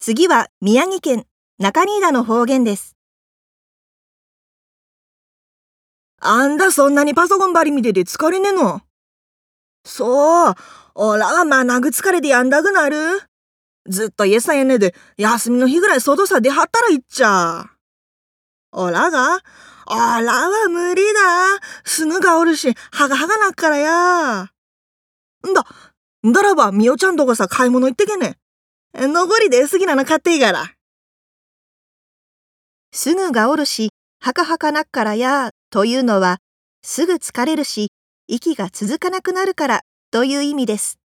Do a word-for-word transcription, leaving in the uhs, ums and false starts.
次は宮城県中新田の方言です。 あんだそんなにパソコンばり見てて疲れねえの。そう、おらはまなぐ疲れでやんだくなる。ずっと家さやねで休みの日ぐらい外さ出はったらいっちゃ。おらがおらは無理だ。すぐがおるし、はがはがなっからや。んだ、んだらばみおちゃんとこさ買い物行ってけね。残りで好きなの買っていいから。 すぐがおるし、はかはかなっからやというのは、すぐ疲れるし、息が続かなくなるからという意味です。